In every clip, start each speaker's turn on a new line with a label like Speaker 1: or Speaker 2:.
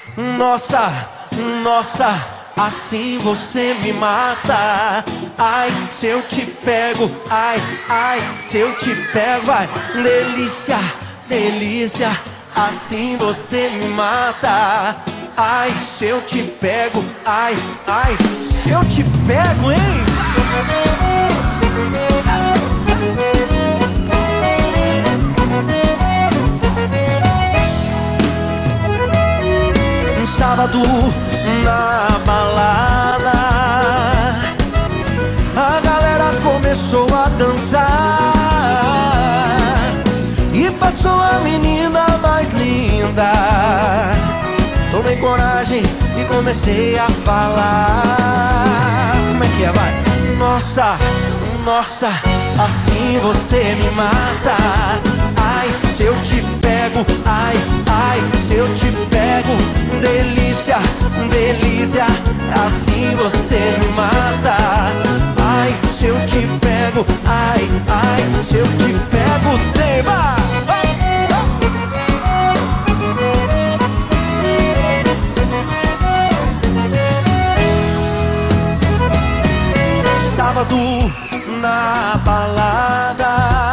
Speaker 1: Nossa, nossa, assim você me mata. Ai, se eu te pego, ai, ai, se eu te pego, vai. Delícia, delícia, assim você me mata. Ai, se eu te pego, ai, ai, se eu te pego, hein? Um sábado na balada, a galera começou a dançar e passou a menina mais linda. Tomei coragem e comecei a falar. Como é que é, vai? Nossa, nossa, assim você me mata. Ai, se eu te pego, ai, ai, se eu te pego. Delícia, delícia, assim você me mata. Ai, se eu te pego, ai, ai, se eu te pego, tema. Sábado na balada,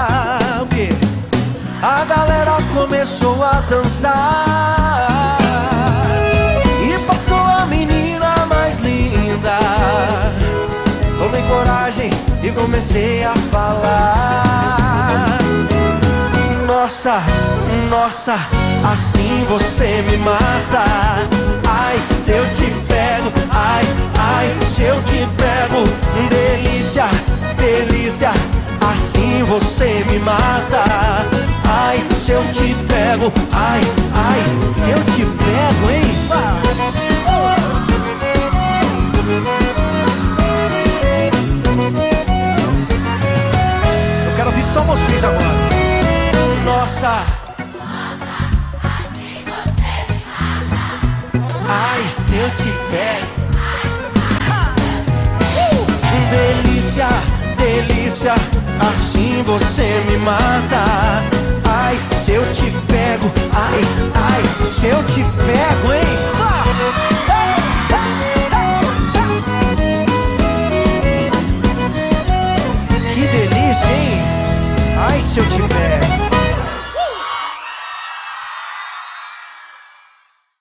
Speaker 1: a galera começou a dançar e passou a menina mais linda. Tomei coragem e comecei a falar. Nossa, nossa, assim você me mata. Ai, se eu te pego, ai, ai, se eu te pego. Delícia, delícia, assim você me mata. Ai, se eu te pego, ai, ai, se eu te pego, hein? Eu quero ouvir só vocês agora. Nossa,
Speaker 2: assim você me mata.
Speaker 1: ai, se eu te pego. Delícia, delícia, assim você me mata. Ai, se eu te pego, ai, ai, se eu te pego, hein?